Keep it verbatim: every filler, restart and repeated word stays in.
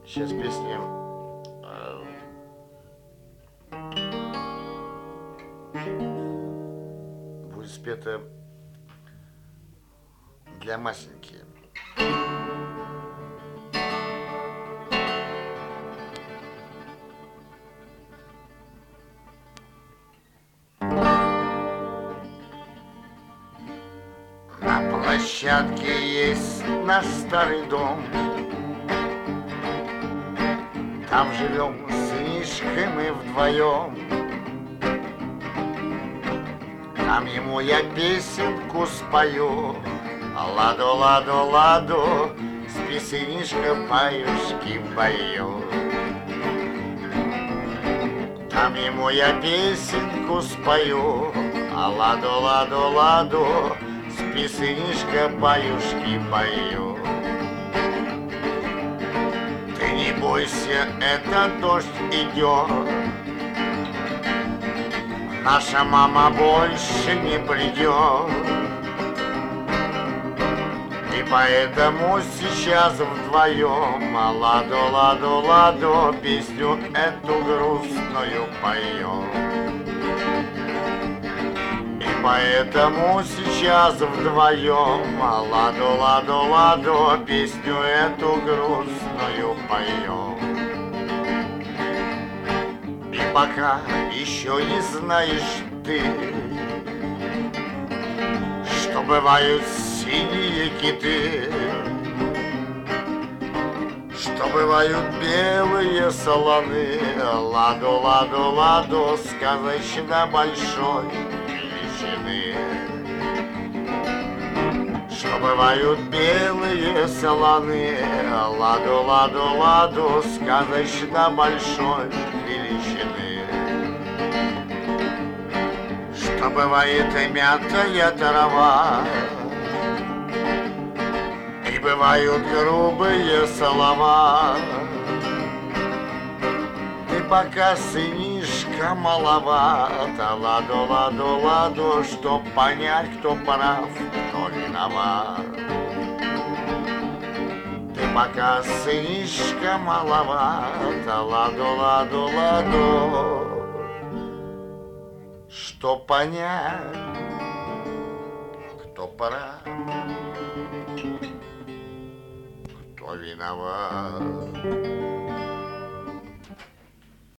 Сейчас песня э, будет спета для Масеньки. На площадке есть наш старый дом. Там живем с сынишкой мы вдвоем. Там ему я песенку спою. Ладу, ладу, ладу, спи, сынишка, баюшки бою. Там ему я песенку спою. Ладу, ладу, ладу, спи, сынишка, баюшки бою. Ты не бойся, это дождь идет. Наша мама больше не придет. И поэтому сейчас вдвоем ладу, ладу, ладу, песню эту грустную поем. И поэтому сейчас вдвоем ладу, ладу, ладу, песню эту грустную поем. И пока еще не знаешь ты, что бывают синие киты, что бывают белые солоны, ладу, ладу, ладу, сказочно большой величины. Что бывают белые солоны, ладу, ладу, ладу, сказочно большой величины. Что бывает и мятая трава, и бывают грубые слова. Ты пока, сынишка, маловат, ладу, ладу, ладу, чтоб понять, кто прав, кто виноват. Ты пока, сынишка, маловат, ладу, ладу, ладу, что понять, кто прав, кто виноват.